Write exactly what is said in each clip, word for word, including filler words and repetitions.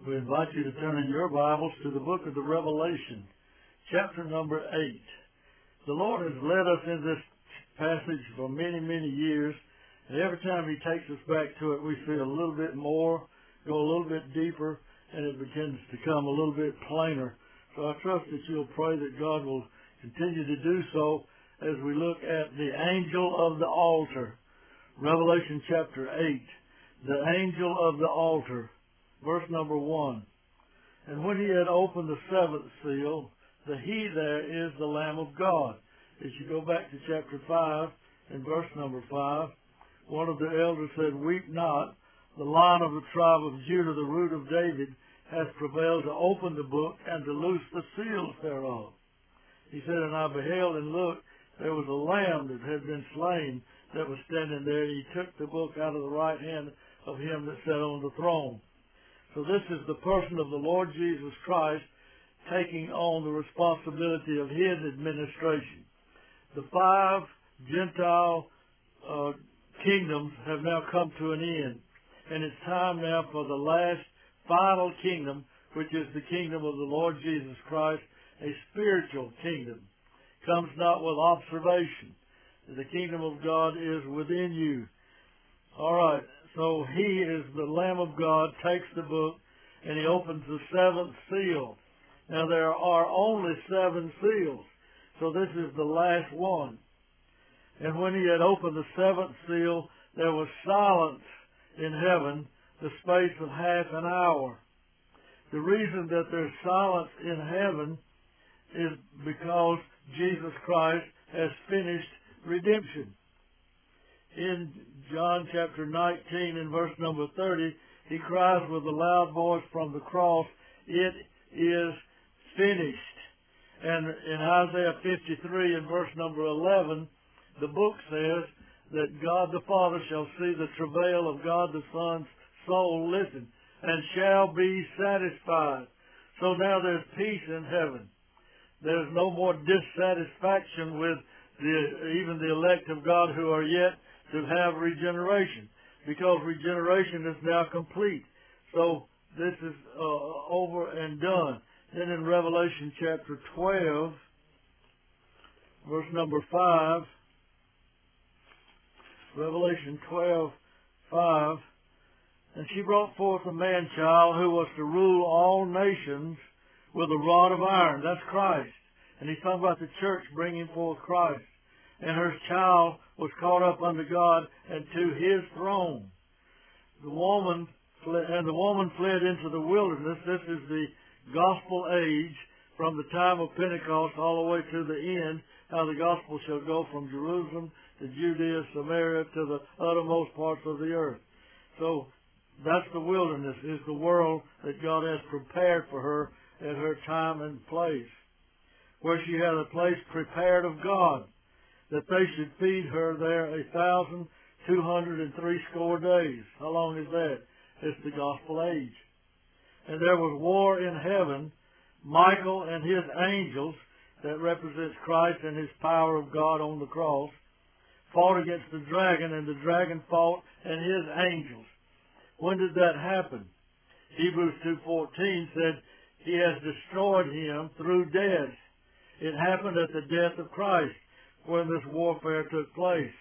We invite you to turn in your Bibles to the book of the Revelation, chapter number eight. The Lord has led us in this passage for many, many years, and every time He takes us back to it, we see a little bit more, go a little bit deeper, and it begins to come a little bit plainer. So I trust that you'll pray that God will continue to do so as we look at the angel of the altar. Revelation chapter eight, the angel of the altar. Verse number one. And when he had opened the seventh seal, the he there is the Lamb of God. As you go back to chapter five and verse number five, one of the elders said, "Weep not, the Lion of the tribe of Judah, the root of David, has prevailed to open the book and to loose the seals thereof." He said, "And I beheld, and looked, there was a lamb that had been slain that was standing there. He took the book out of the right hand of him that sat on the throne." So this is the person of the Lord Jesus Christ taking on the responsibility of His administration. The five Gentile uh, kingdoms have now come to an end. And it's time now for the last final kingdom, which is the kingdom of the Lord Jesus Christ, a spiritual kingdom. Comes not with observation. The kingdom of God is within you. All right. So He is the Lamb of God, takes the book, and He opens the seventh seal. Now there are only seven seals, so this is the last one. And when He had opened the seventh seal, there was silence in heaven the space of half an hour. The reason that there's silence in heaven is because Jesus Christ has finished redemption. In John chapter nineteen and verse number thirty, He cries with a loud voice from the cross, "It is finished." And in Isaiah fifty-three and verse number eleven, the book says that God the Father shall see the travail of God the Son's soul, listen, and shall be satisfied. So now there's peace in heaven. There's no more dissatisfaction with the, even the elect of God who are yet to have regeneration, because regeneration is now complete. So this is uh, over and done. Then in Revelation chapter twelve, verse number five, Revelation twelve, five, "And she brought forth a man-child who was to rule all nations with a rod of iron." That's Christ. And he's talking about the church bringing forth Christ. "And her child was caught up unto God and to His throne. The woman fled, and the woman fled into the wilderness." This is the gospel age from the time of Pentecost all the way to the end, how the gospel shall go from Jerusalem to Judea, Samaria, to the uttermost parts of the earth. So that's the wilderness, is the world that God has prepared for her at her time and place, where she had a place prepared of God, that they should feed her there a thousand two hundred and three score days. How long is that? It's the gospel age. "And there was war in heaven. Michael and his angels," that represents Christ and His power of God on the cross, "fought against the dragon, and the dragon fought and his angels." When did that happen? Hebrews two fourteen said, "He has destroyed him through death." It happened at the death of Christ when this warfare took place.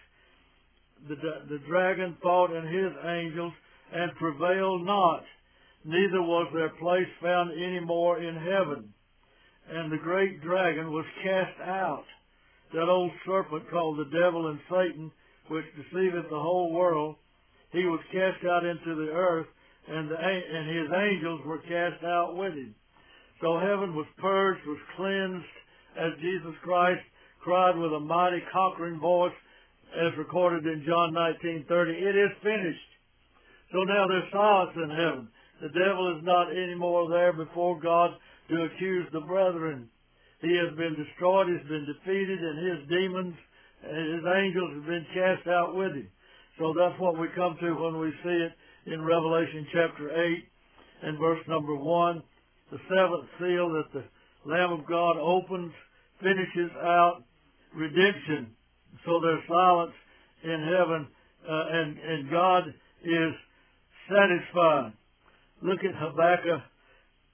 The, the dragon fought and his angels and prevailed not, neither was their place found any more in heaven. And the great dragon was cast out, that old serpent called the devil and Satan, which deceiveth the whole world. He was cast out into the earth, and, the, and his angels were cast out with him. So heaven was purged, was cleansed, as Jesus Christ cried with a mighty conquering voice, as recorded in John nineteen thirty, "It is finished." So now there's silence in heaven. The devil is not anymore there before God to accuse the brethren. He has been destroyed, he's been defeated, and his demons and his angels have been cast out with him. So that's what we come to when we see it in Revelation chapter eight and verse number one. The seventh seal that the Lamb of God opens, finishes out redemption. So there's silence in heaven, uh, and, and God is satisfied. Look at Habakkuk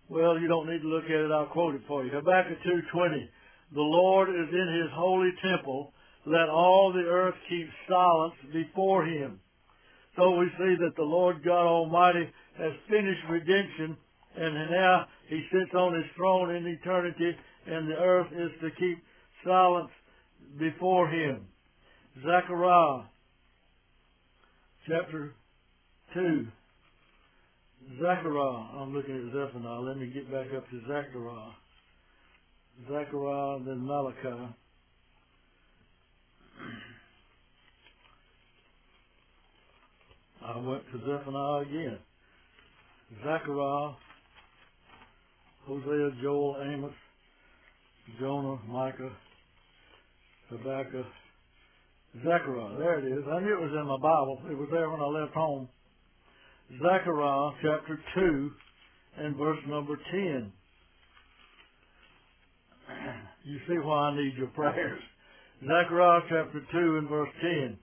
Well, you don't need to look at it. I'll quote it for you. Habakkuk two twenty. The Lord is in his holy temple. Let all the earth keep silence before him. So we see that the Lord God Almighty has finished redemption, and now he sits on his throne in eternity, and the earth is to keep silence before him. Zechariah chapter two. Zechariah. I'm looking at Zephaniah. Let me get back up to Zechariah. Zechariah, then Malachi. I went to Zephaniah again. Zechariah, Hosea, Joel, Amos, Jonah, Micah, Habakkuk, Zechariah. There it is. I knew it was in my Bible. It was there when I left home. Zechariah chapter two and verse number ten. You see why I need your prayers. Zechariah chapter two and verse ten.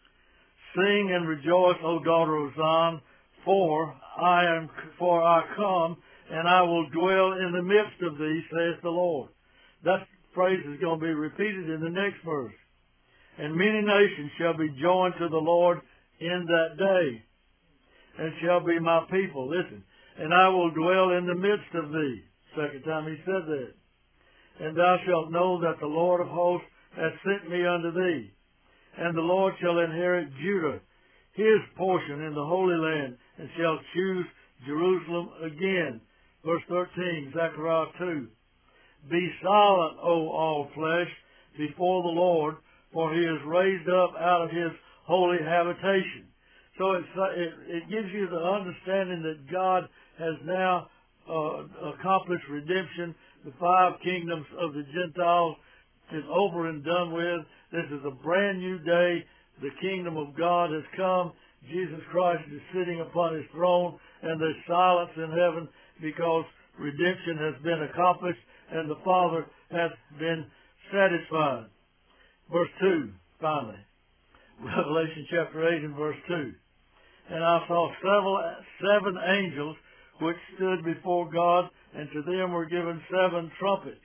Sing and rejoice, O daughter of Zion, for I am for I come, and I will dwell in the midst of thee, saith the Lord. That phrase is going to be repeated in the next verse. And many nations shall be joined to the Lord in that day, and shall be my people. Listen. And I will dwell in the midst of thee. Second time he said that. And thou shalt know that the Lord of hosts hath sent me unto thee. And the Lord shall inherit Judah, his portion in the Holy Land, and shall choose Jerusalem again. Verse thirteen, Zechariah two. Be silent, O all flesh, before the Lord, for he is raised up out of his holy habitation. So it's, it, it gives you the understanding that God has now uh, accomplished redemption. The five kingdoms of the Gentiles is over and done with. This is a brand new day. The kingdom of God has come. Jesus Christ is sitting upon his throne, and there's silence in heaven because redemption has been accomplished and the Father has been satisfied. Verse two, finally. Revelation chapter eight and verse two. And I saw seven, seven angels which stood before God, and to them were given seven trumpets.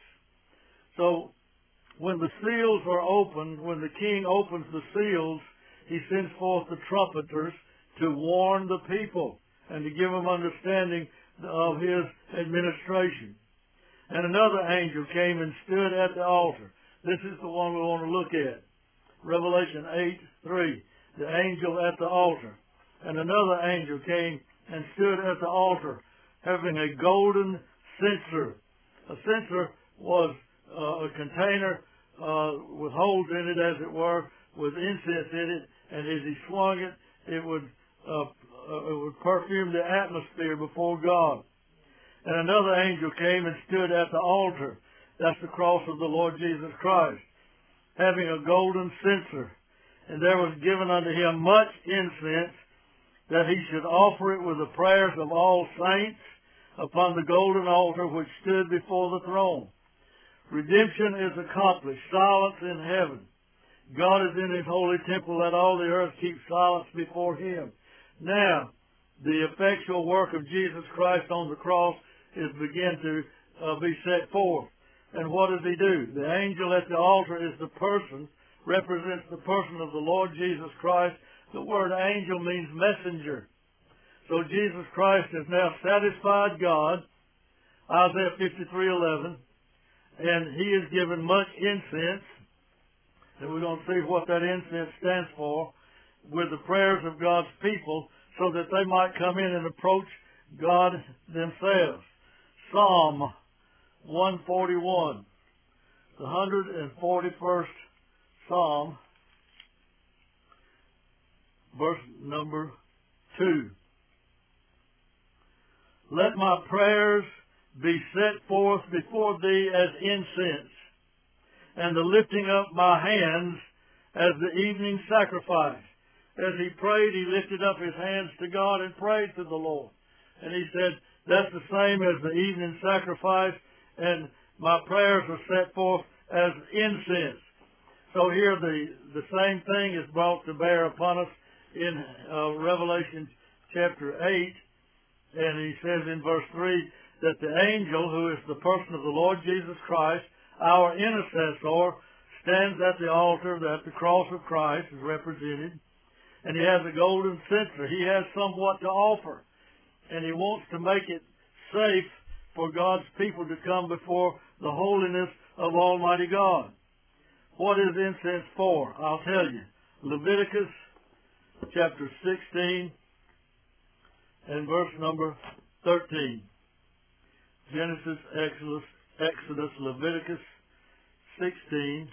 So, when the seals are opened, when the king opens the seals, he sends forth the trumpeters to warn the people and to give them understanding of his administration. And another angel came and stood at the altar. This is the one we want to look at. Revelation eight three. The angel at the altar. And another angel came and stood at the altar, having a golden censer. A censer was uh, a container uh, with holes in it, as it were, with incense in it, and as he swung it, it would uh, uh, it would perfume the atmosphere before God. And another angel came and stood at the altar. That's the cross of the Lord Jesus Christ, having a golden censer. And there was given unto him much incense, that he should offer it with the prayers of all saints upon the golden altar which stood before the throne. Redemption is accomplished. Silence in heaven. God is in his holy temple. Let all the earth keep silence before him. Now, the effectual work of Jesus Christ on the cross is begin to uh, be set forth. And what does he do? The angel at the altar is the person, represents the person of the Lord Jesus Christ. The word angel means messenger. So Jesus Christ has now satisfied God, Isaiah fifty-three eleven, and he is given much incense, and we're going to see what that incense stands for, with the prayers of God's people, so that they might come in and approach God themselves. Psalm one forty-one, the one hundred forty-first Psalm, verse number two. Let my prayers be set forth before thee as incense, and the lifting up my hands as the evening sacrifice. As he prayed, he lifted up his hands to God and prayed to the Lord. And he said, that's the same as the evening sacrifice, and my prayers are set forth as incense. So here the, the same thing is brought to bear upon us in uh, Revelation chapter eight, and he says in verse three, that the angel, who is the person of the Lord Jesus Christ, our intercessor, stands at the altar that the cross of Christ is represented, and he has a golden censer. He has somewhat to offer, and he wants to make it safe for God's people to come before the holiness of Almighty God. What is incense for? I'll tell you. Leviticus chapter sixteen and verse number thirteen. Genesis, Exodus, Exodus, Leviticus sixteen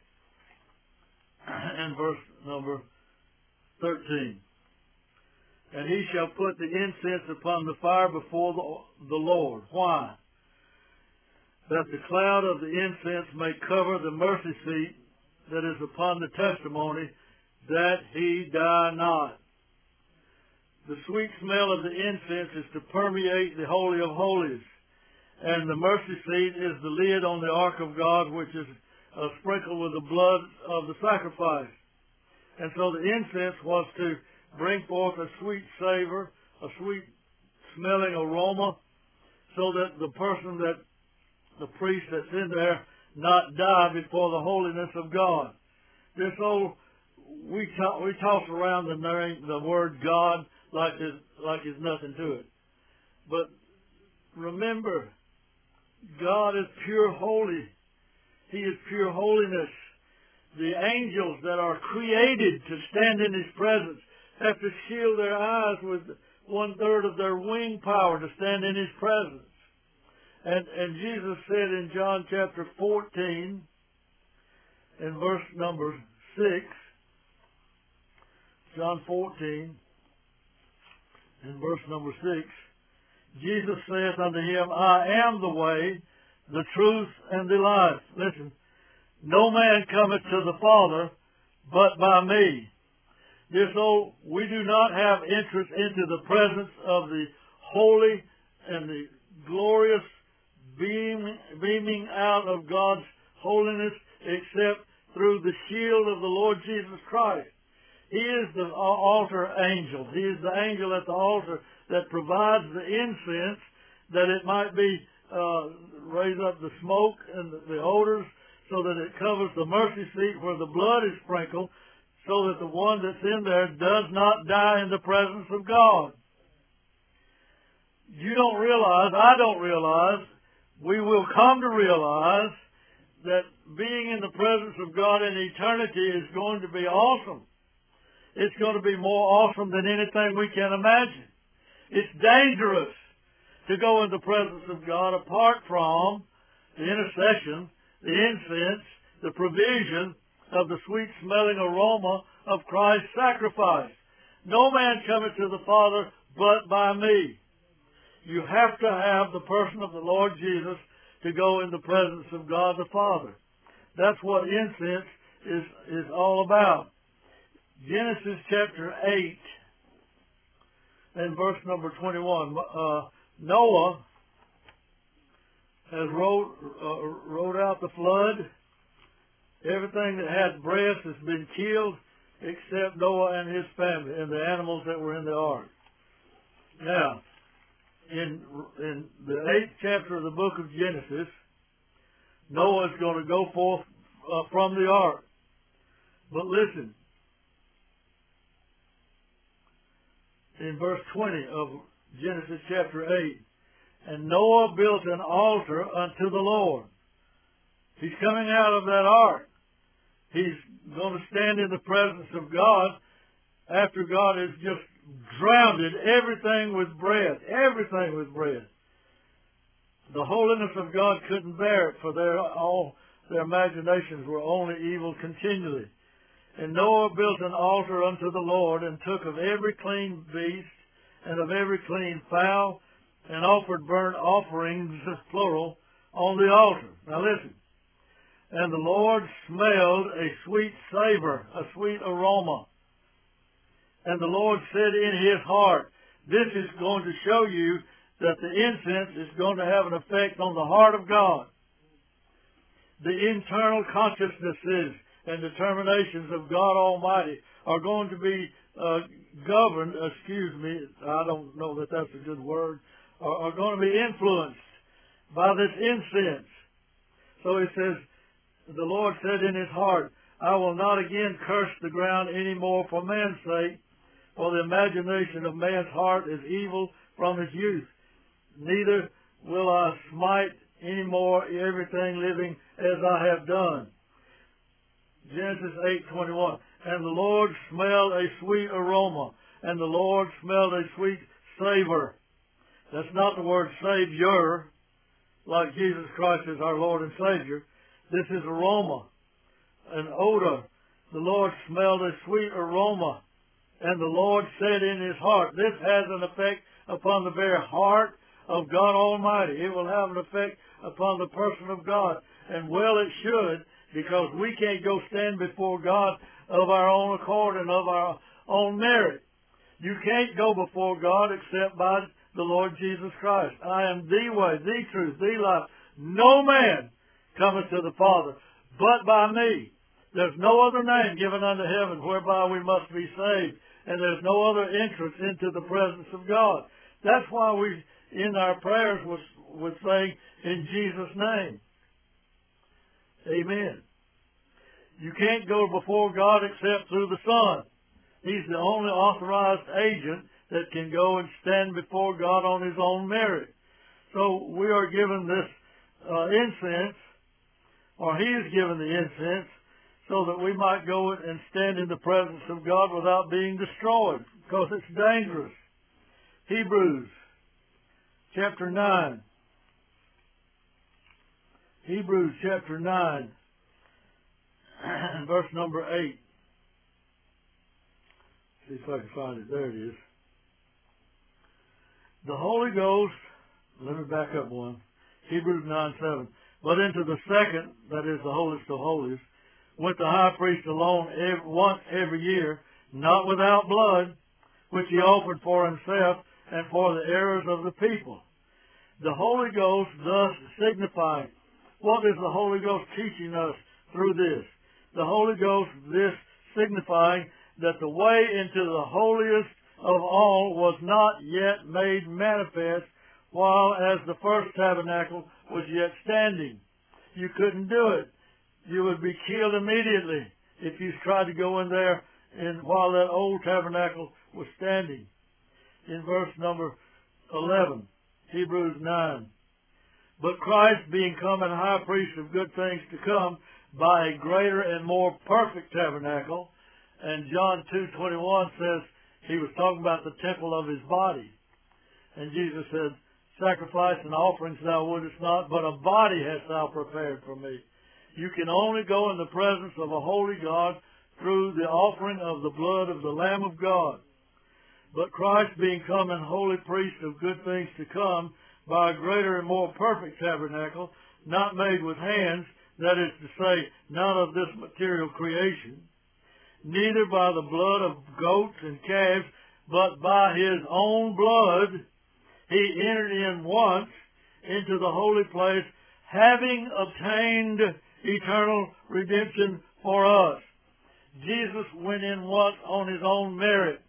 and verse number thirteen. And he shall put the incense upon the fire before the, the Lord. Why? That the cloud of the incense may cover the mercy seat that is upon the testimony, that he die not. The sweet smell of the incense is to permeate the Holy of Holies, and the mercy seat is the lid on the ark of God, which is uh, sprinkled with the blood of the sacrifice. And so the incense was to bring forth a sweet savor, a sweet smelling aroma, so that the person that, the priest that's in there, not die before the holiness of God. This old, we talk, we toss around the name, the word God like there's, like there's nothing to it. But remember, God is pure holy. He is pure holiness. The angels that are created to stand in His presence have to shield their eyes with one third of their wing power to stand in His presence. And, and Jesus said in John chapter fourteen, in verse number six, John fourteen, in verse number six, Jesus saith unto him, I am the way, the truth, and the life. Listen, no man cometh to the Father but by me. This old, we do not have entrance into the presence of the holy and the glorious beam, beaming out of God's holiness except through the shield of the Lord Jesus Christ. He is the altar angel. He is the angel at the altar that provides the incense that it might be, uh, raise up the smoke and the, the odors so that it covers the mercy seat where the blood is sprinkled, so that the one that's in there does not die in the presence of God. You don't realize, I don't realize, we will come to realize that being in the presence of God in eternity is going to be awesome. It's going to be more awesome than anything we can imagine. It's dangerous to go in the presence of God apart from the intercession, the incense, the provision of the sweet-smelling aroma of Christ's sacrifice. No man cometh to the Father but by me. You have to have the person of the Lord Jesus to go in the presence of God the Father. That's what incense is, is all about. Genesis chapter eight and verse number twenty-one. Uh, Noah has wrote, uh, wrote out the flood. Everything that had breath has been killed except Noah and his family and the animals that were in the ark. Now, in, in the eighth chapter of the book of Genesis, Noah is going to go forth uh, from the ark. But listen, in verse twenty of Genesis chapter eight, and Noah built an altar unto the Lord. He's coming out of that ark. He's going to stand in the presence of God after God has just drowned everything with bread. Everything with bread. The holiness of God couldn't bear it, for their, all their imaginations were only evil continually. And Noah built an altar unto the Lord, and took of every clean beast, and of every clean fowl, and offered burnt offerings, plural, on the altar. Now listen. And the Lord smelled a sweet savor, a sweet aroma. And the Lord said in His heart, this is going to show you that the incense is going to have an effect on the heart of God. The internal consciousnesses and determinations of God Almighty are going to be uh, governed, excuse me, I don't know that that's a good word, are, are going to be influenced by this incense. So he says, the Lord said in his heart, I will not again curse the ground any more for man's sake, for the imagination of man's heart is evil from his youth. Neither will I smite any more everything living as I have done. Genesis eight twenty-one. And the Lord smelled a sweet aroma, and the Lord smelled a sweet savor. That's not the word Savior, like Jesus Christ is our Lord and Savior. This is aroma, an odor. The Lord smelled a sweet aroma, and the Lord said in his heart. This has an effect upon the very heart of God Almighty. It will have an effect upon the person of God. And well, it should, because we can't go stand before God of our own accord and of our own merit. You can't go before God except by the Lord Jesus Christ. I am the way, the truth, the life. No man cometh to the Father but by me. There's no other name given unto heaven whereby we must be saved, and there's no other entrance into the presence of God. That's why we, in our prayers, was, was saying, in Jesus' name. Amen. You can't go before God except through the Son. He's the only authorized agent that can go and stand before God on his own merit. So we are given this uh, incense, or he is given the incense, so that we might go and stand in the presence of God without being destroyed, because it's dangerous. Hebrews chapter nine. Hebrews chapter nine, verse number eight. See if I can find it. There it is. The Holy Ghost, let me back up one. Hebrews nine seven. But into the second, that is the holiest of holies, went the high priest alone every, once every year, not without blood, which he offered for himself and for the errors of the people. The Holy Ghost thus signifying. What is the Holy Ghost teaching us through this? The Holy Ghost this signifying that the way into the holiest of all was not yet made manifest, while as the first tabernacle was yet standing. You couldn't do it. You would be killed immediately if you tried to go in there and while that old tabernacle was standing. In verse number eleven, Hebrews nine. But Christ, being come and high priest of good things to come, by a greater and more perfect tabernacle, and John two twenty-one says he was talking about the temple of his body. And Jesus said, sacrifice and offerings thou wouldest not, but a body hast thou prepared for me. You can only go in the presence of a holy God through the offering of the blood of the Lamb of God. But Christ, being come and holy priest of good things to come, by a greater and more perfect tabernacle, not made with hands, that is to say, not of this material creation, neither by the blood of goats and calves, but by his own blood, he entered in once into the holy place, having obtained eternal redemption for us. Jesus went in once on his own merit.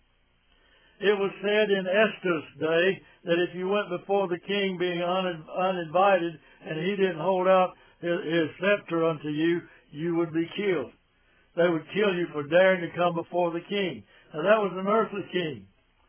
It was said in Esther's day that if you went before the king being un- uninvited and he didn't hold out his, his scepter unto you, you would be killed. They would kill you for daring to come before the king. Now that was an earthly king.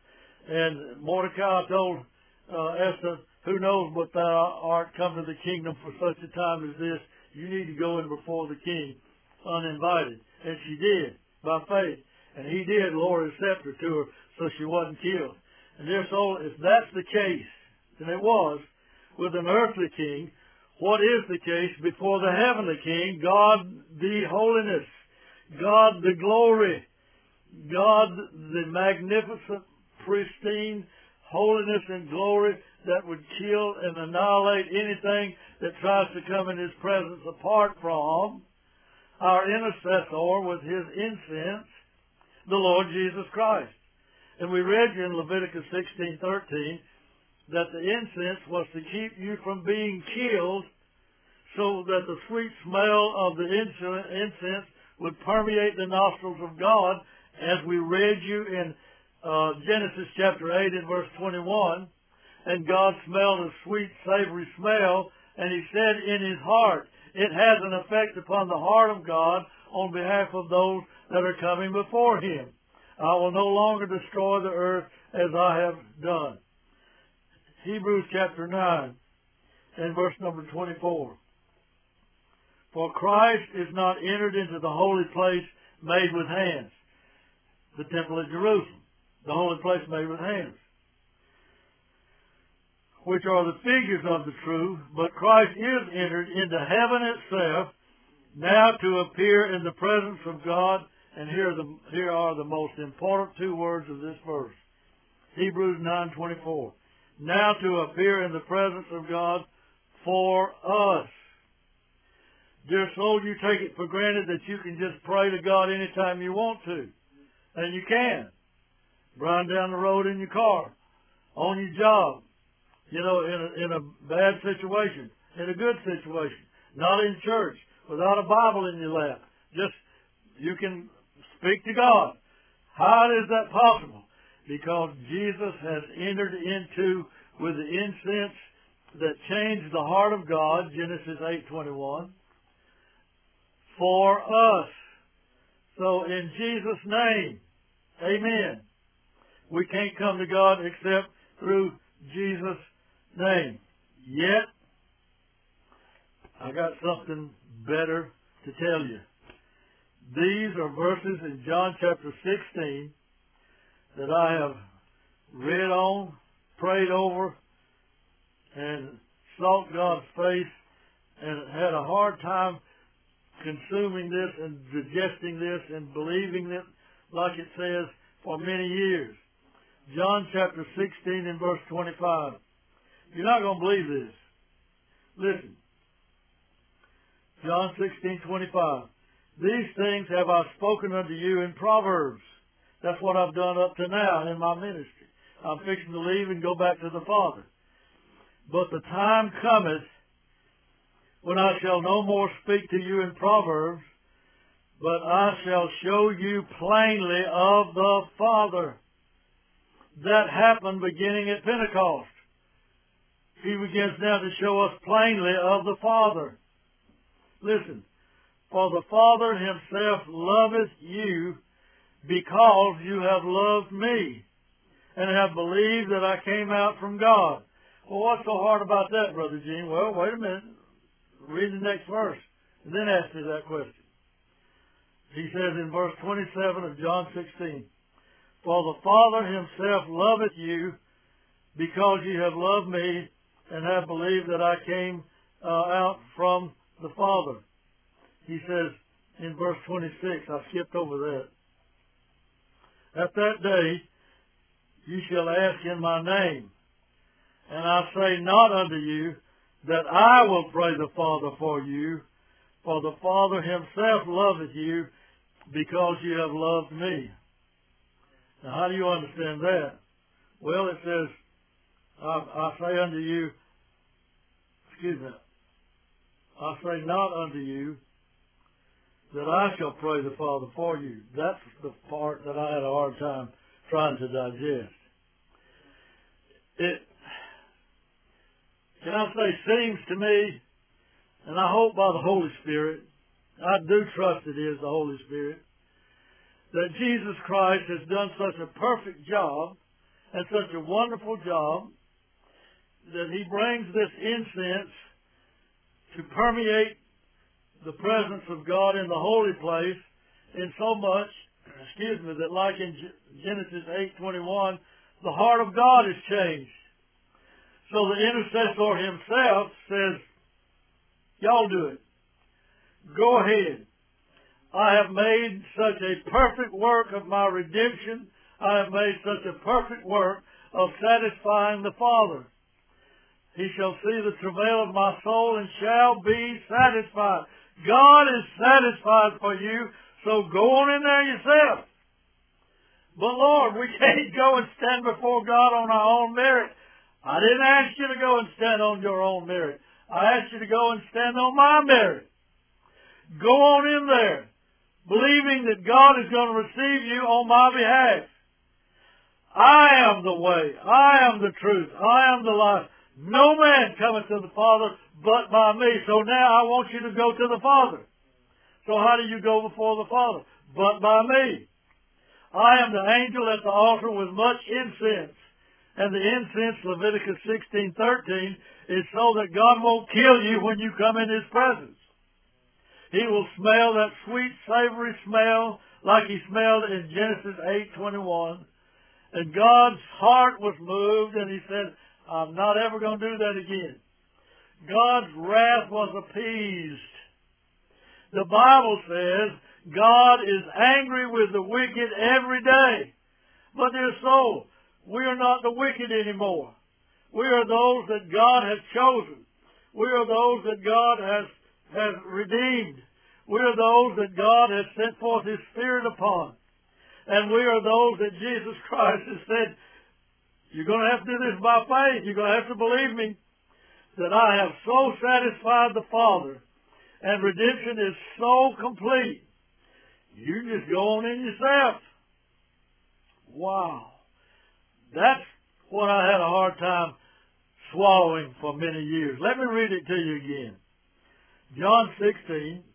And Mordecai told uh, Esther, who knows but thou art come to the kingdom for such a time as this? You need to go in before the king uninvited. And she did, by faith. And he did lower his scepter to her so she wasn't killed. And dear soul, if that's the case, and it was, with an earthly king, what is the case before the heavenly king? God the holiness, God the glory, God the magnificent, pristine holiness and glory that would kill and annihilate anything that tries to come in his presence apart from our intercessor with his incense, the Lord Jesus Christ. And we read in Leviticus sixteen thirteen that the incense was to keep you from being killed, so that the sweet smell of the incense would permeate the nostrils of God, as we read you in uh, Genesis chapter eight and verse twenty-one. and God smelled a sweet, savory smell, and he said in his heart, it has an effect upon the heart of God on behalf of those that are coming before him. I will no longer destroy the earth as I have done. Hebrews chapter nine and verse number twenty-four. For Christ is not entered into the holy place made with hands, the temple at Jerusalem, the holy place made with hands, which are the figures of the true, but Christ is entered into heaven itself, now to appear in the presence of God. And here are the, here are the most important two words of this verse. Hebrews nine twenty-four. Now to appear in the presence of God for us. Dear soul, you take it for granted that you can just pray to God anytime you want to. And you can. Riding down the road in your car, on your job, you know, in a, in a bad situation, in a good situation, not in church, without a Bible in your lap. Just, you can speak to God. How is that possible? Because Jesus has entered into, with the incense that changed the heart of God, Genesis eight twenty-one, for us. So in Jesus' name, amen. We can't come to God except through Jesus' name. Yet, I got something better to tell you. These are verses in John chapter sixteen that I have read on, prayed over, and sought God's face, and had a hard time consuming this and digesting this and believing it like it says for many years. John chapter sixteen and verse twenty-five. You're not going to believe this. Listen. John sixteen twenty-five. These things have I spoken unto you in Proverbs. That's what I've done up to now in my ministry. I'm fixing to leave and go back to the Father. But the time cometh when I shall no more speak to you in Proverbs, but I shall show you plainly of the Father. That happened beginning at Pentecost. He begins now to show us plainly of the Father. Listen, for the Father himself loveth you because you have loved me and have believed that I came out from God. Well, what's so hard about that, Brother Gene? Well, wait a minute. Read the next verse and then ask me that question. He says in verse twenty-seven of John sixteen, for the Father himself loveth you because you have loved me and have believed that I came uh, out from the Father. He says in verse twenty-six, I skipped over that. At that day you shall ask in my name, and I say not unto you that I will pray the Father for you, for the Father himself loveth you because you have loved me. Now, how do you understand that? Well, it says, I, I say unto you, excuse me, I say not unto you that I shall pray the Father for you. That's the part that I had a hard time trying to digest. It, can I say, seems to me, and I hope by the Holy Spirit, I do trust it is the Holy Spirit, that Jesus Christ has done such a perfect job and such a wonderful job that he brings this incense to permeate the presence of God in the holy place in so much, excuse me, that like in Genesis eight twenty-one, the heart of God is changed. So the intercessor himself says, y'all do it. Go ahead. I have made such a perfect work of my redemption. I have made such a perfect work of satisfying the Father. He shall see the travail of my soul and shall be satisfied. God is satisfied for you, so go on in there yourself. But Lord, we can't go and stand before God on our own merit. I didn't ask you to go and stand on your own merit. I asked you to go and stand on my merit. Go on in there, believing that God is going to receive you on my behalf. I am the way. I am the truth. I am the life. No man cometh to the Father but by me. So now I want you to go to the Father. So how do you go before the Father? But by me. I am the angel at the altar with much incense. And the incense, Leviticus sixteen thirteen, is so that God won't kill you when you come in His presence. He will smell that sweet, savory smell like He smelled in Genesis eight twenty-one. And God's heart was moved, and He said, I'm not ever going to do that again. God's wrath was appeased. The Bible says God is angry with the wicked every day. But dear soul, we are not the wicked anymore. We are those that God has chosen. We are those that God has, has redeemed. We are those that God has sent forth His Spirit upon. And we are those that Jesus Christ has said, you're going to have to do this by faith. You're going to have to believe me that I have so satisfied the Father and redemption is so complete. You can just go on in yourself. Wow. That's what I had a hard time swallowing for many years. Let me read it to you again. John sixteen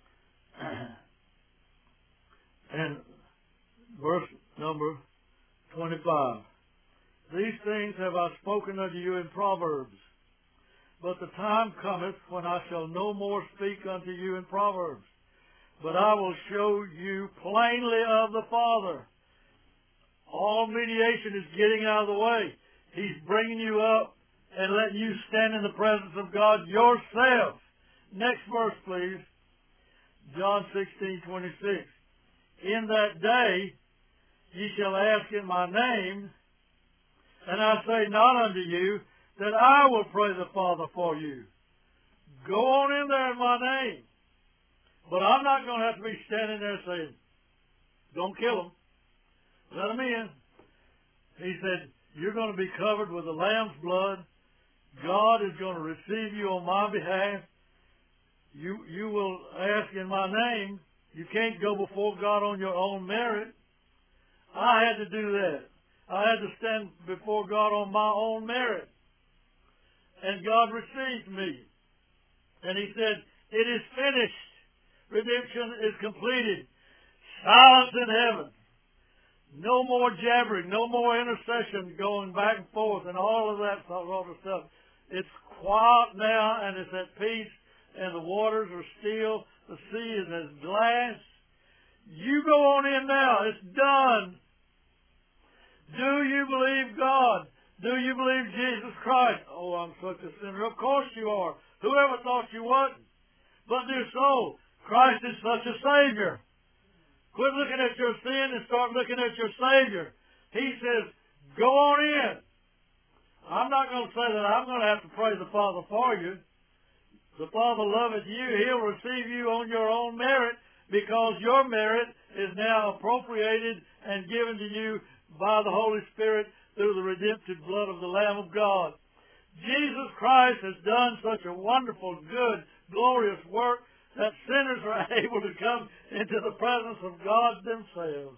and verse number twenty-five. These things have I spoken unto you in Proverbs. But the time cometh when I shall no more speak unto you in Proverbs, but I will show you plainly of the Father. All mediation is getting out of the way. He's bringing you up and letting you stand in the presence of God yourself. Next verse, please. John sixteen twenty-six. In that day ye shall ask in my name, and I say not unto you that I will pray the Father for you. Go on in there in my name. But I'm not going to have to be standing there saying, don't kill them. Let them in. He said, you're going to be covered with the Lamb's blood. God is going to receive you on my behalf. You, you will ask in my name. You can't go before God on your own merit. I had to do that. I had to stand before God on my own merit. And God received me. And He said, it is finished. Redemption is completed. Silence in heaven. No more jabbering. No more intercession going back and forth and all of that sort of stuff. It's quiet now and it's at peace and the waters are still. The sea is as glass. You go on in now. It's done. Do you believe God? Do you believe Jesus Christ? Oh, I'm such a sinner. Of course you are. Whoever thought you wasn't? But dear soul, Christ is such a Savior. Quit looking at your sin and start looking at your Savior. He says, go on in. I'm not going to say that I'm going to have to pray the Father for you. The Father loveth you. He'll receive you on your own merit because your merit is now appropriated and given to you by the Holy Spirit through the redemptive blood of the Lamb of God. Jesus Christ has done such a wonderful, good, glorious work that sinners are able to come into the presence of God themselves.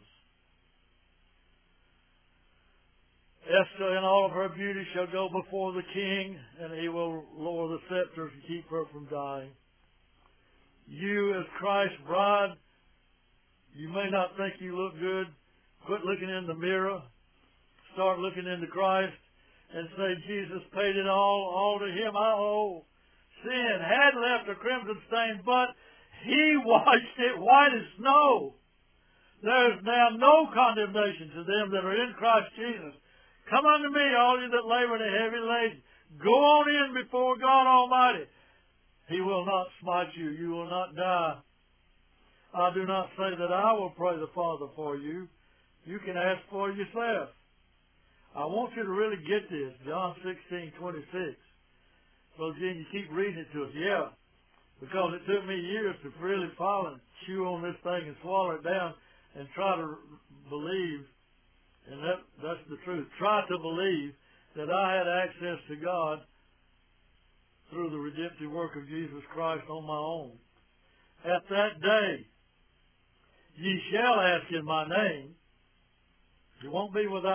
Esther in all of her beauty shall go before the king, and he will lower the scepters and keep her from dying. You as Christ's bride, you may not think you look good. Quit looking in the mirror. Start looking into Christ and say, Jesus paid it all. All to Him I owe. Sin had left a crimson stain, but He washed it white as snow. There is now no condemnation to them that are in Christ Jesus. Come unto me, all you that labor and are heavy laden. Go on in before God Almighty. He will not smite you. You will not die. I do not say that I will pray the Father for you. You can ask for yourself. I want you to really get this. John sixteen twenty-six. So, Jen, you keep reading it to us. Yeah. Because it took me years to really follow and chew on this thing and swallow it down and try to believe. And that, that's the truth. Try to believe that I had access to God through the redemptive work of Jesus Christ on my own. At that day, ye shall ask in my name. You won't be without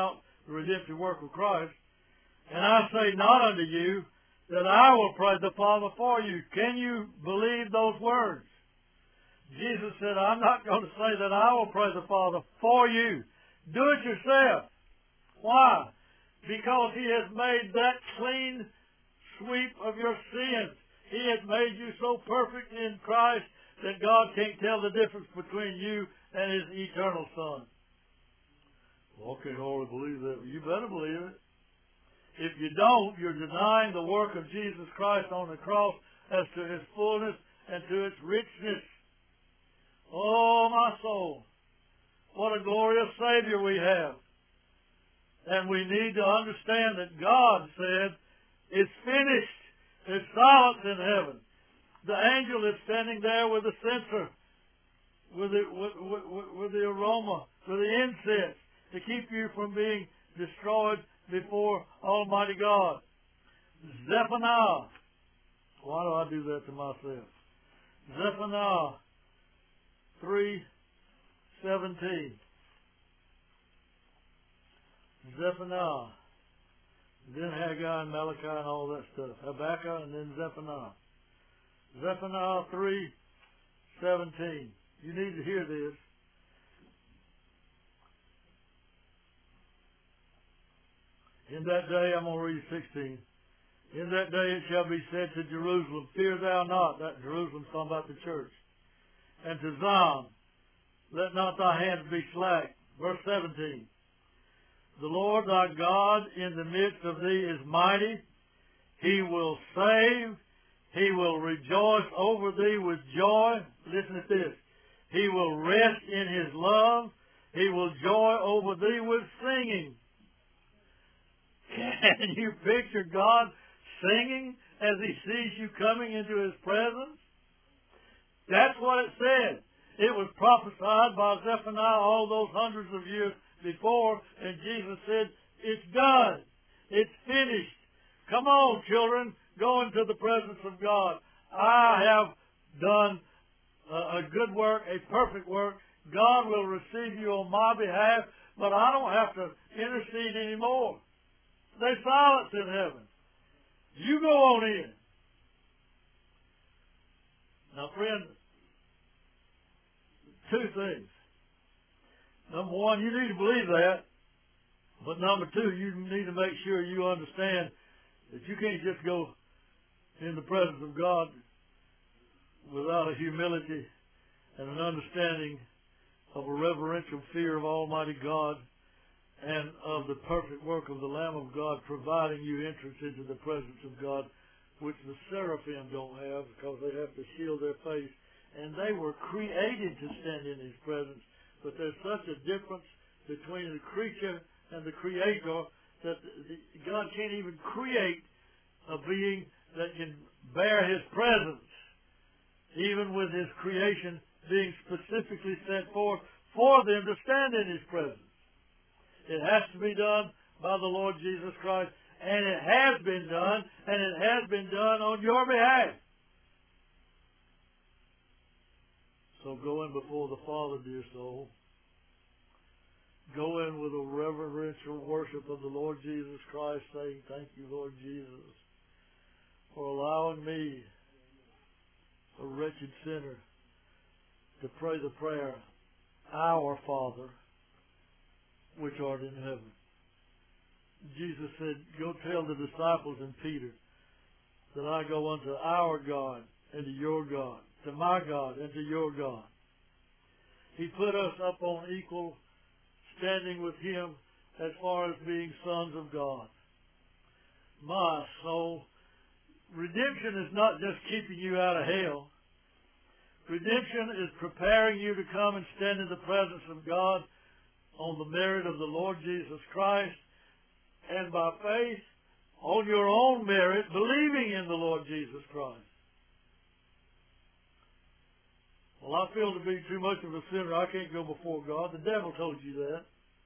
the redemptive work of Christ. And I say not unto you that I will pray the Father for you. Can you believe those words? Jesus said, I'm not going to say that I will pray the Father for you. Do it yourself. Why? Because He has made that clean sweep of your sins. He has made you so perfect in Christ that God can't tell the difference between you and His eternal Son. Well, I can't hardly believe that. You better believe it. If you don't, you're denying the work of Jesus Christ on the cross as to His fullness and to its richness. Oh, my soul, what a glorious Savior we have. And we need to understand that God said, it's finished. There's silence in heaven. The angel is standing there with the censer, with the, with, with, with the aroma, with the incense, to keep you from being destroyed before Almighty God. Zephaniah. Why do I do that to myself? Zephaniah three seventeen. Zephaniah. Then Haggai and Malachi and all that stuff. Habakkuk and then Zephaniah. Zephaniah three seventeen. You need to hear this. In that day, I'm going to read sixteen. In that day it shall be said to Jerusalem, fear thou not. That Jerusalem's talking about the church. And to Zion, let not thy hands be slack. Verse seventeen. The Lord thy God in the midst of thee is mighty. He will save. He will rejoice over thee with joy. Listen to this. He will rest in His love. He will joy over thee with singing. Can you picture God singing as He sees you coming into His presence? That's what it said. It was prophesied by Zephaniah all those hundreds of years before, and Jesus said, it's done. It's finished. Come on, children, go into the presence of God. I have done a, a good work, a perfect work. God will receive you on my behalf, but I don't have to intercede anymore. There's silence in heaven. You go on in. Now, friend, two things. Number one, you need to believe that. But number two, you need to make sure you understand that you can't just go in the presence of God without a humility and an understanding of a reverential fear of Almighty God and of the perfect work of the Lamb of God providing you entrance into the presence of God, which the seraphim don't have because they have to shield their face. And they were created to stand in His presence. But there's such a difference between the creature and the Creator that God can't even create a being that can bear His presence, even with His creation being specifically set forth for them to stand in His presence. It has to be done by the Lord Jesus Christ, and it has been done, and it has been done on your behalf. So go in before the Father, dear soul. Go in with a reverential worship of the Lord Jesus Christ, saying, thank you, Lord Jesus, for allowing me, a wretched sinner, to pray the prayer, Our Father, which art in heaven. Jesus said, go tell the disciples and Peter that I go unto our God and to your God, to my God and to your God. He put us up on equal standing with Him as far as being sons of God. My soul, redemption is not just keeping you out of hell. Redemption is preparing you to come and stand in the presence of God on the merit of the Lord Jesus Christ, and by faith, on your own merit, believing in the Lord Jesus Christ. Well, I feel to be too much of a sinner. I can't go before God. The devil told you that.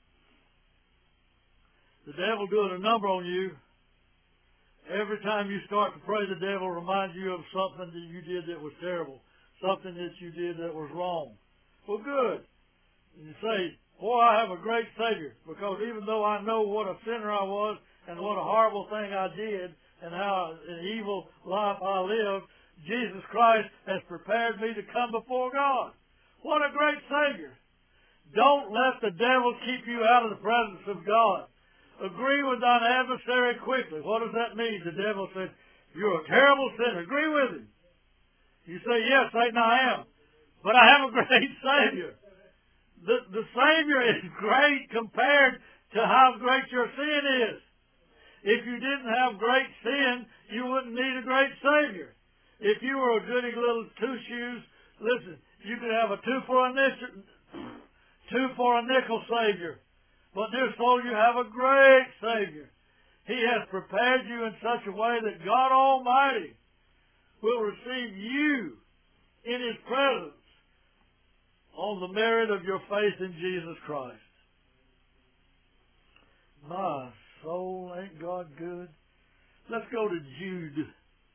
The devil doing a number on you. Every time you start to pray, the devil reminds you of something that you did that was terrible, something that you did that was wrong. Well, good. And you say, Boy, I have a great Savior, because even though I know what a sinner I was and what a horrible thing I did and how an evil life I lived, Jesus Christ has prepared me to come before God. What a great Savior. Don't let the devil keep you out of the presence of God. Agree with thine adversary quickly. What does that mean? The devil says, you're a terrible sinner. Agree with him. You say, yes, Satan, I am. But I have a great Savior. The, the Savior is great compared to how great your sin is. If you didn't have great sin, you wouldn't need a great Savior. If you were a goody little two shoes, listen, you could have a two for a nickel, two for a nickel Savior. But dear soul, you have a great Savior. He has prepared you in such a way that God Almighty will receive you in His presence on the merit of your faith in Jesus Christ. My soul, ain't God good? Let's go to Jude.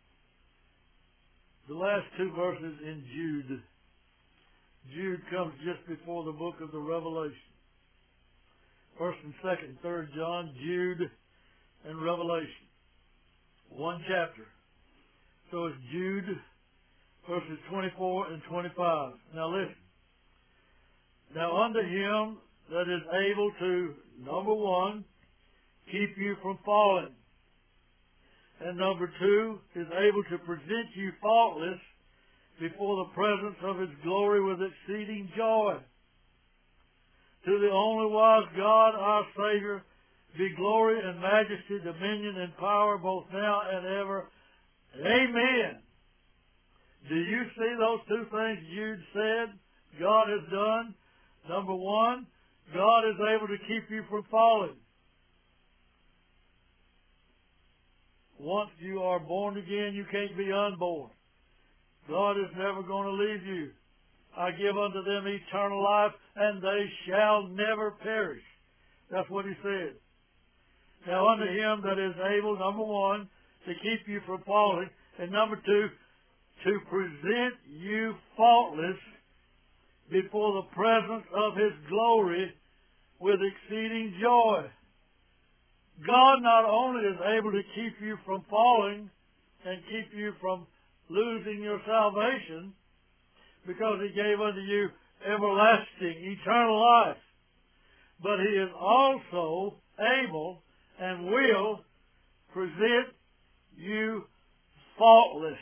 The last two verses in Jude. Jude comes just before the book of the Revelation. First and second, third John, Jude, and Revelation. One chapter. So it's Jude, verses twenty-four and twenty-five. Now listen. Now unto him that is able to, number one, keep you from falling, and number two, is able to present you faultless before the presence of His glory with exceeding joy. To the only wise God, our Savior, be glory and majesty, dominion and power, both now and ever. Amen. Do you see those two things Jude said God has done? Number one, God is able to keep you from falling. Once you are born again, you can't be unborn. God is never going to leave you. I give unto them eternal life, and they shall never perish. That's what He said. Now unto Him that is able, number one, to keep you from falling, and number two, to present you faultless before the presence of His glory with exceeding joy. God not only is able to keep you from falling and keep you from losing your salvation, because He gave unto you everlasting, eternal life, but He is also able and will present you faultless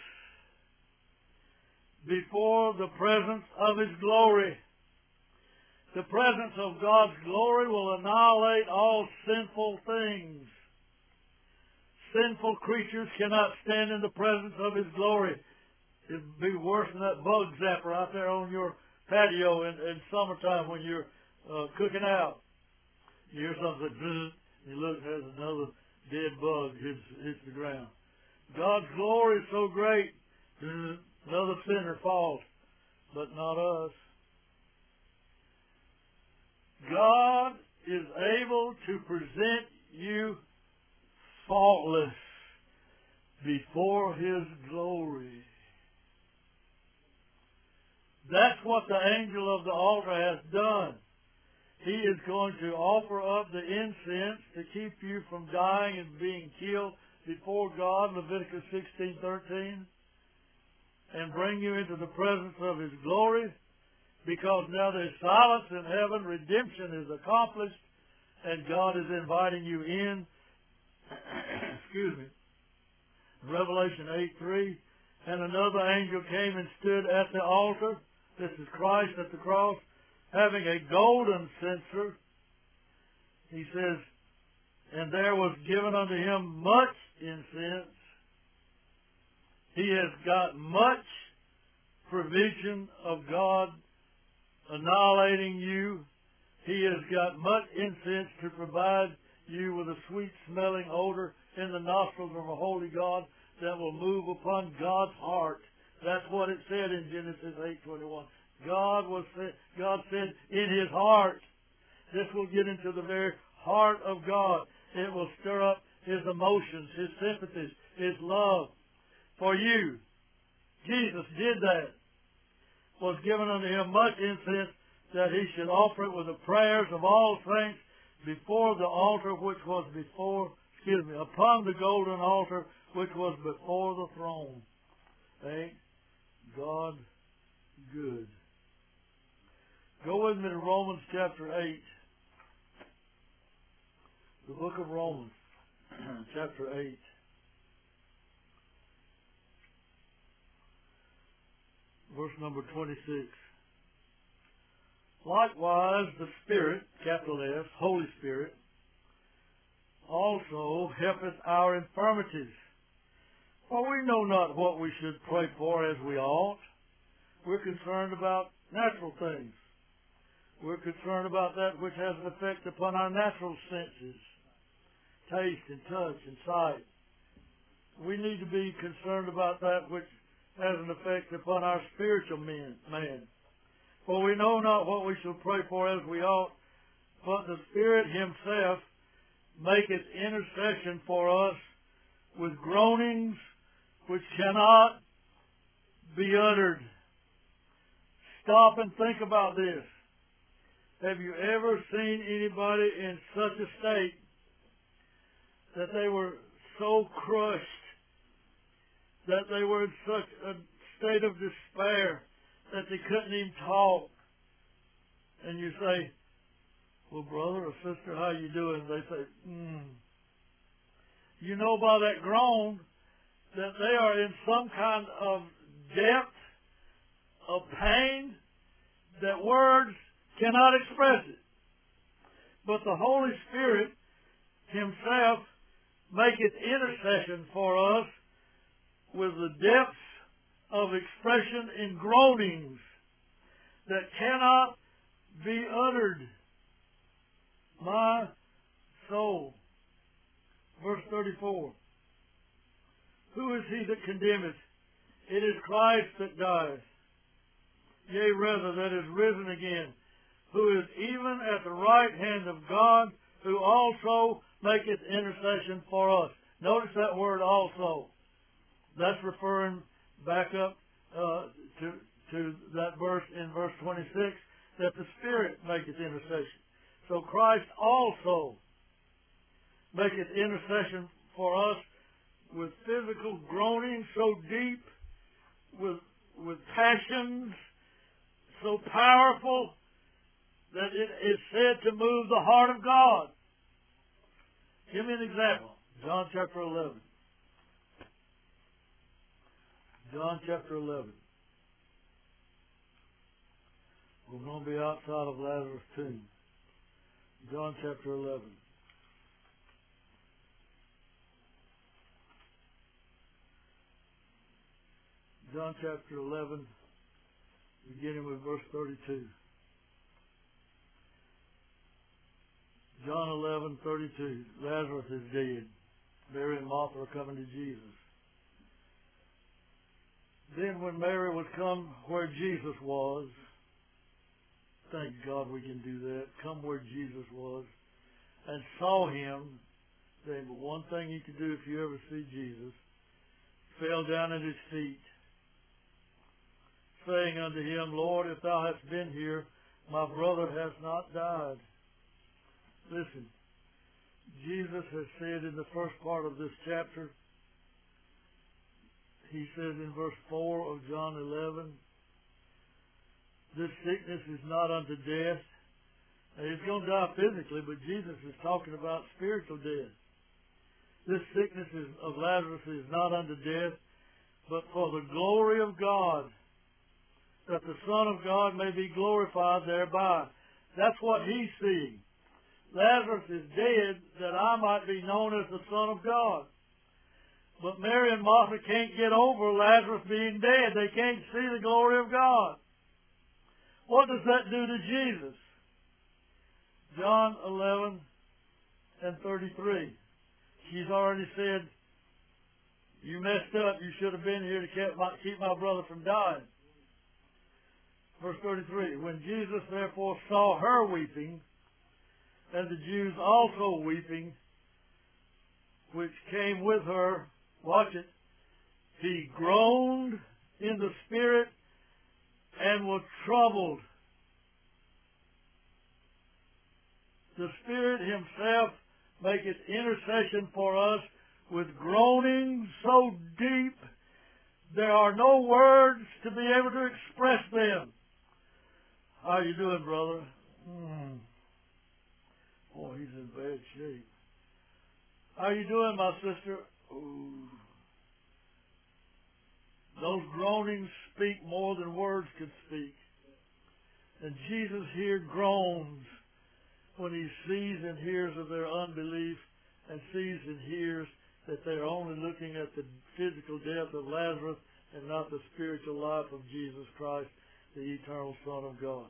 before the presence of His glory. The presence of God's glory will annihilate all sinful things. Sinful creatures cannot stand in the presence of His glory. It would be worse than that bug zapper out there on your patio in, in summertime when you're uh, cooking out. You hear something like, and you look, there's another dead bug hits, hits the ground. God's glory is so great, another sinner falls, but not us. God is able to present you faultless before His glory. That's what the angel of the altar has done. He is going to offer up the incense to keep you from dying and being killed before God, Leviticus sixteen thirteen, and bring you into the presence of His glory, because now there's silence in heaven, redemption is accomplished, and God is inviting you in. Excuse me. Revelation eight three, and another angel came and stood at the altar. This is Christ at the cross, having a golden censer. He says, and there was given unto Him much incense. He has got much provision of God annihilating you. He has got much incense to provide you with a sweet-smelling odor in the nostrils of a holy God that will move upon God's heart. That's what it said in Genesis eight twenty-one. God was God said in His heart. This will get into the very heart of God. It will stir up His emotions, His sympathies, His love for you. Jesus did that. Was given unto Him much incense that he should offer it with the prayers of all saints before the altar which was before, excuse me, upon the golden altar which was before the throne. Ain't God good? Go with me to Romans chapter eight. The book of Romans, chapter eight. Verse number twenty-six. Likewise, the Spirit, capital S, Holy Spirit, also helpeth our infirmities. For we know not what we should pray for as we ought. We're concerned about natural things. We're concerned about that which has an effect upon our natural senses, taste and touch and sight. We need to be concerned about that which has an effect upon our spiritual men, man. For we know not what we shall pray for as we ought, but the Spirit himself maketh intercession for us with groanings which cannot be uttered. Stop and think about this. Have you ever seen anybody in such a state that they were so crushed, that they were in such a state of despair that they couldn't even talk? And you say, well, brother or sister, how you doing? They say, hmm. You know by that groan that they are in some kind of depth of pain that words cannot express it. But the Holy Spirit himself maketh intercession for us with the depths of expression in groanings that cannot be uttered. My soul. Verse thirty-four. Who is he that condemneth? It is Christ that dieth. Yea, rather, that is risen again, who is even at the right hand of God, who also maketh intercession for us. Notice that word also. That's referring back up uh, to, to that verse in verse twenty-six, that the Spirit maketh intercession. So Christ also maketh intercession for us with physical groaning so deep, with, with passions so powerful, that it is said to move the heart of God. Give me an example. John chapter eleven. John chapter eleven. We're going to be outside of Lazarus' tomb. John chapter eleven. John chapter eleven, beginning with verse thirty-two. John eleven, thirty-two. Lazarus is dead. Mary and Martha are coming to Jesus. Then when Mary was come where Jesus was, thank God we can do that, come where Jesus was, and saw him, then one thing you can do if you ever see Jesus, fell down at his feet, saying unto him, Lord, if thou hadst been here, my brother has not died. Listen, Jesus has said in the first part of this chapter, he says in verse four of John eleven, this sickness is not unto death. Now, he's going to die physically, but Jesus is talking about spiritual death. This sickness is, of Lazarus is not unto death, but for the glory of God, that the Son of God may be glorified thereby. That's what he's seeing. Lazarus is dead that I might be known as the Son of God. But Mary and Martha can't get over Lazarus being dead. They can't see the glory of God. What does that do to Jesus? John eleven and thirty-three. She's already said, you messed up. You should have been here to keep my, keep my brother from dying. Verse thirty-three. When Jesus therefore saw her weeping, and the Jews also weeping, which came with her, watch it, he groaned in the spirit and was troubled. the Spirit himself maketh intercession for us with groanings so deep there are no words to be able to express them. How you doing, brother? Hmm. Oh, he's in bad shape. How you doing, my sister? Ooh. Those groanings speak more than words could speak. And Jesus here groans when he sees and hears of their unbelief and sees and hears that they're only looking at the physical death of Lazarus and not the spiritual life of Jesus Christ, the eternal Son of God.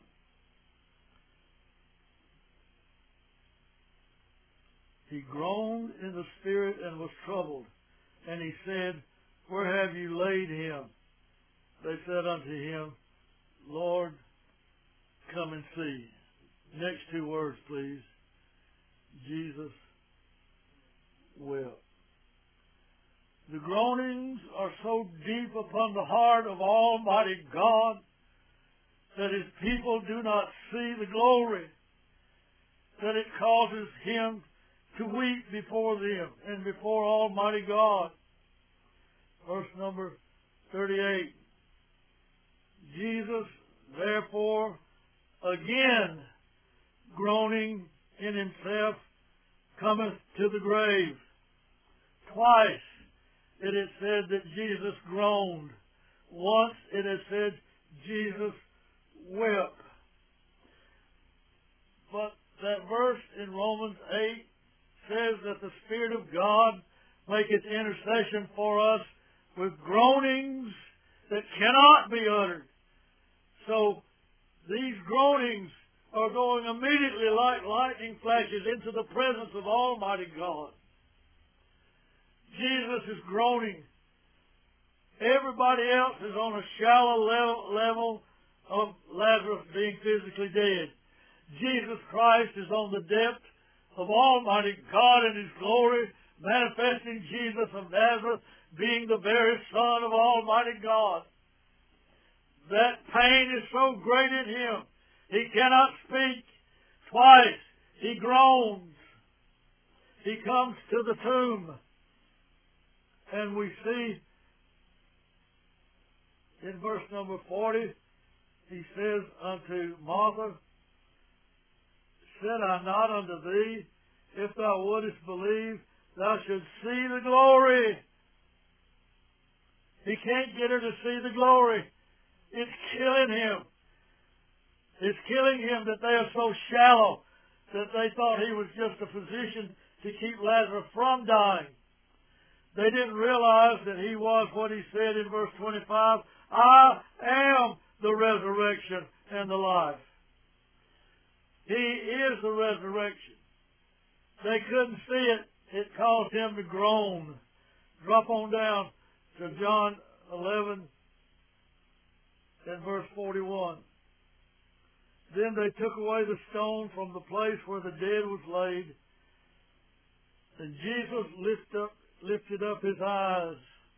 He groaned in the spirit and was troubled. And he said, Where have you laid him? They said unto him, Lord, come and see. Next two words, please. Jesus wept. The groanings are so deep upon the heart of Almighty God that his people do not see the glory, that it causes him to weep before them and before Almighty God. Verse number thirty-eight. Jesus, therefore, again groaning in himself, cometh to the grave. Twice it is said that Jesus groaned. Once it is said Jesus wept. But that verse in Romans eight says that the Spirit of God maketh intercession for us with groanings that cannot be uttered. So these groanings are going immediately like lightning flashes into the presence of Almighty God. Jesus is groaning. Everybody else is on a shallow level, level of Lazarus being physically dead. Jesus Christ is on the depth of Almighty God in his glory, manifesting Jesus of Nazareth being the very Son of Almighty God. That pain is so great in him, he cannot speak. Twice he groans. He comes to the tomb. And we see in verse number forty, he says unto Martha, Said I not unto thee, if thou wouldest believe, thou shouldst see the glory. He can't get her to see the glory. It's killing him. It's killing him that they are so shallow that they thought he was just a physician to keep Lazarus from dying. They didn't realize that he was what he said in verse twenty-five, I am the resurrection and the life. He is the resurrection. They couldn't see it. It caused him to groan. Drop on down to John eleven and verse forty-one. Then they took away the stone from the place where the dead was laid. And Jesus lift up, lifted up his eyes.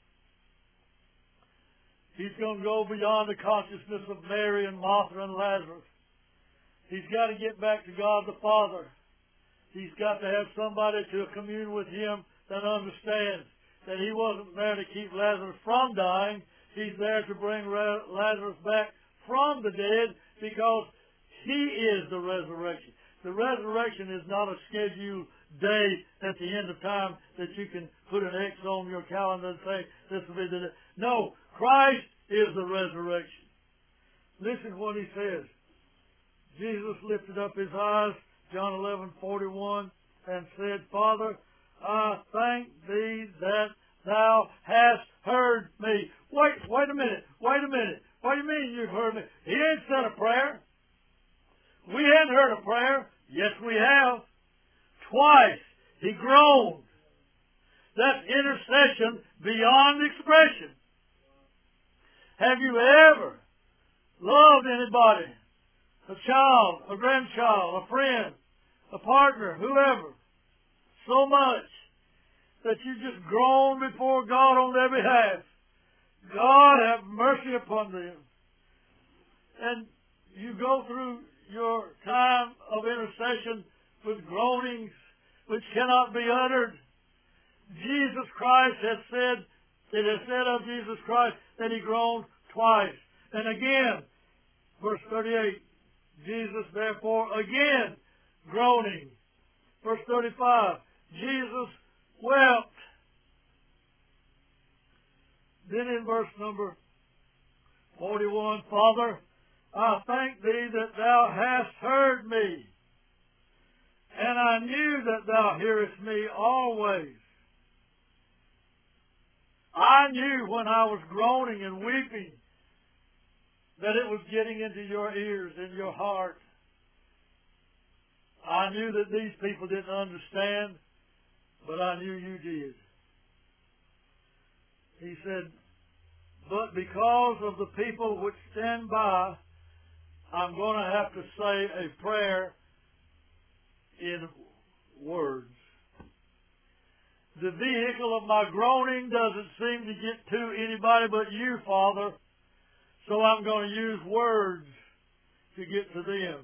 He's going to go beyond the consciousness of Mary and Martha and Lazarus. He's got to get back to God the Father. He's got to have somebody to commune with him that understands that he wasn't there to keep Lazarus from dying. He's there to bring Lazarus back from the dead because he is the resurrection. The resurrection is not a scheduled day at the end of time that you can put an X on your calendar and say, this will be the day. No, Christ is the resurrection. Listen what he says. Jesus lifted up his eyes, John eleven forty-one, and said, Father, I thank thee that thou hast heard me. Wait, wait a minute, wait a minute. What do you mean you've heard me? He ain't said a prayer. We hadn't heard a prayer. Yes, we have. Twice he groaned. That's intercession beyond expression. Have you ever loved anybody? A child, a grandchild, a friend, a partner, whoever, so much that you just groan before God on their behalf. God have mercy upon them. And you go through your time of intercession with groanings which cannot be uttered. Jesus Christ has said, it is said of Jesus Christ that he groaned twice. And again, verse thirty-eight, Jesus therefore again groaning. Verse thirty-five, Jesus wept. Then in verse number forty-one, Father, I thank thee that thou hast heard me, and I knew that thou hearest me always. I knew when I was groaning and weeping that it was getting into your ears and your heart. I knew that these people didn't understand, but I knew you did. He said, but because of the people which stand by, I'm going to have to say a prayer in words. The vehicle of my groaning doesn't seem to get to anybody but you, Father, so I'm going to use words to get to them.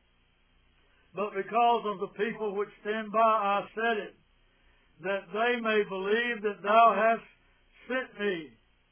But because of the people which stand by, I said it, that they may believe that thou hast sent me.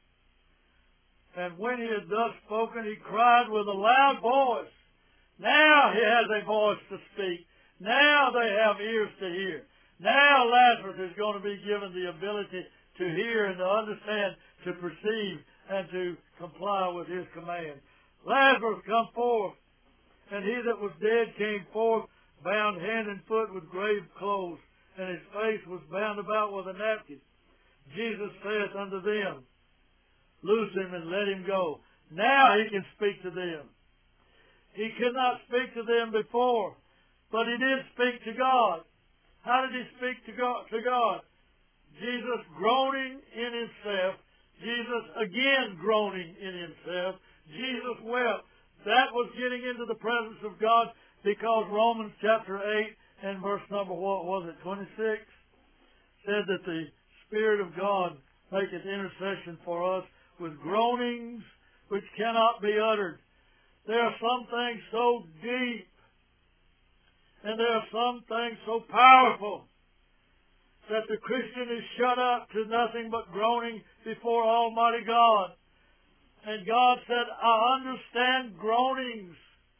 And when he had thus spoken, he cried with a loud voice. Now he has a voice to speak. Now they have ears to hear. Now Lazarus is going to be given the ability to hear and to understand, to perceive, and to comply with his command. Lazarus, come forth. And he that was dead came forth, bound hand and foot with grave clothes, and his face was bound about with a napkin. Jesus saith unto them, loose him and let him go. Now he can speak to them. He could not speak to them before, but he did speak to God. How did he speak to God? To God? Jesus groaning in himself. Jesus again groaning in himself. Jesus wept. That was getting into the presence of God, because Romans chapter eight and verse number, what was it, twenty-six, said that the Spirit of God maketh intercession for us with groanings which cannot be uttered. There are some things so deep, and there are some things so powerful, that the Christian is shut up to nothing but groaning before Almighty God. And God said, I understand groanings.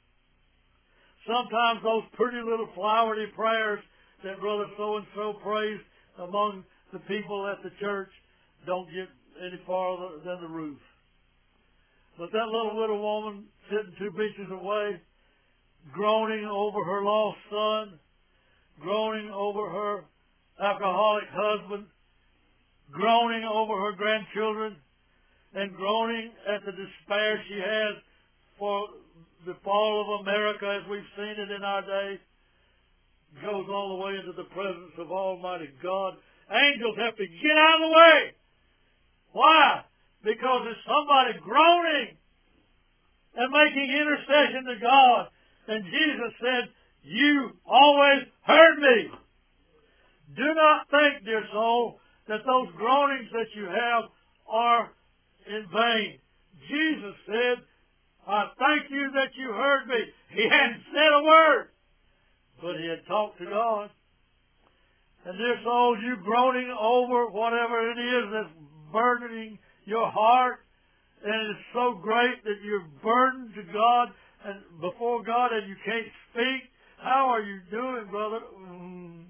Sometimes those pretty little flowery prayers that Brother so-and-so prays among the people at the church don't get any farther than the roof. But that little little woman sitting two benches away, groaning over her lost son, groaning over her alcoholic husband, groaning over her grandchildren, and groaning at the despair she has for the fall of America as we've seen it in our day, goes all the way into the presence of Almighty God. Angels have to get out of the way. Why? Because there's somebody groaning and making intercession to God. And Jesus said, you always heard me. Do not think, dear soul, that those groanings that you have are in vain. Jesus said, I thank you that you heard me. He hadn't said a word, but he had talked to God. And dear soul, you groaning over whatever it is that's burdening your heart, and it's so great that you're burdened to God and before God and you can't speak. How are you doing, brother? Mm.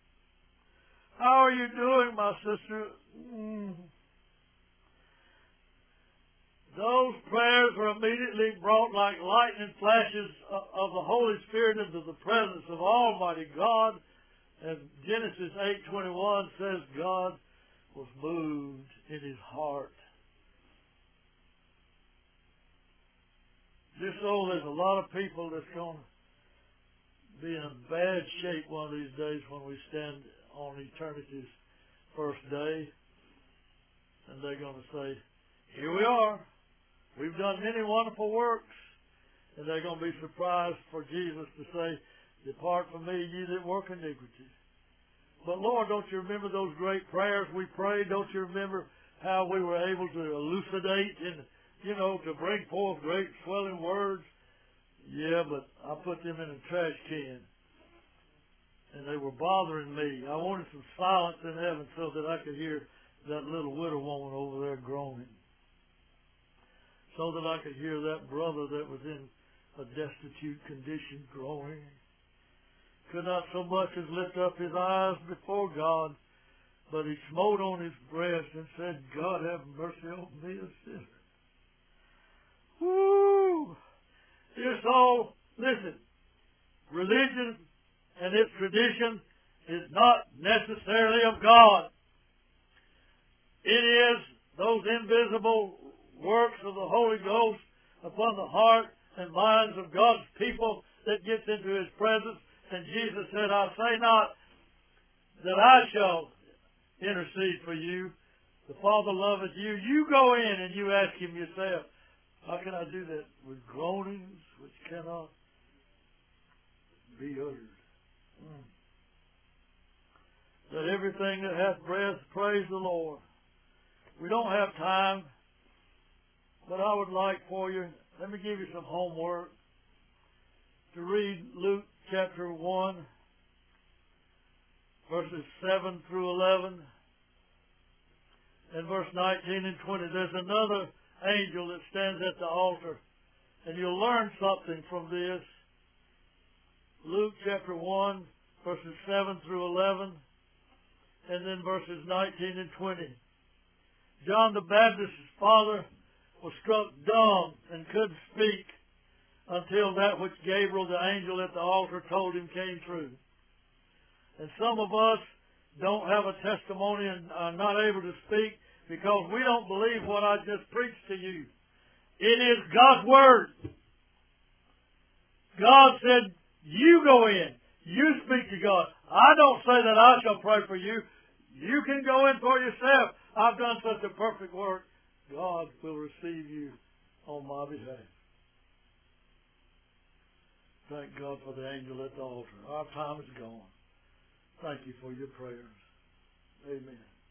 How are you doing, my sister? Mm. Those prayers are immediately brought like lightning flashes of the Holy Spirit into the presence of Almighty God. And Genesis eight twenty-one says God was moved in his heart. Dear soul, there's a lot of people that's going to be in a bad shape one of these days when we stand on eternity's first day. And they're going to say, here we are. We've done many wonderful works. And they're going to be surprised for Jesus to say, depart from me, ye that work iniquity. But Lord, don't you remember those great prayers we prayed? Don't you remember how we were able to elucidate and, you know, to bring forth great swelling words? Yeah, but I put them in a trash can. and they were bothering me. I wanted some silence in heaven so that I could hear that little widow woman over there groaning, so that I could hear that brother that was in a destitute condition groaning. Could not so much as lift up his eyes before God, but he smote on his breast and said, God, have mercy on me, a sinner. Woo! Dear soul, listen. Religion and its tradition is not necessarily of God. It is those invisible works of the Holy Ghost upon the heart and minds of God's people that gets into His presence. And Jesus said, I say not that I shall intercede for you. The Father loveth you. You go in and you ask Him yourself, how can I do that? With groanings which cannot be uttered. Mm. Let everything that hath breath praise the Lord. We don't have time, but I would like for you, let me give you some homework, to read Luke chapter one, verses seven through eleven, and verse nineteen and twenty. There's another angel that stands at the altar, and you'll learn something from this. Luke chapter one, verses seven through eleven, and then verses nineteen and twenty. John the Baptist's father was struck dumb and couldn't speak until that which Gabriel, the angel at the altar, told him came true. And some of us don't have a testimony and are not able to speak because we don't believe what I just preached to you. It is God's Word. God said, you go in. You speak to God. I don't say that I shall pray for you. You can go in for yourself. I've done such a perfect work. God will receive you on my behalf. Thank God for the angel at the altar. Our time is gone. Thank you for your prayers. Amen.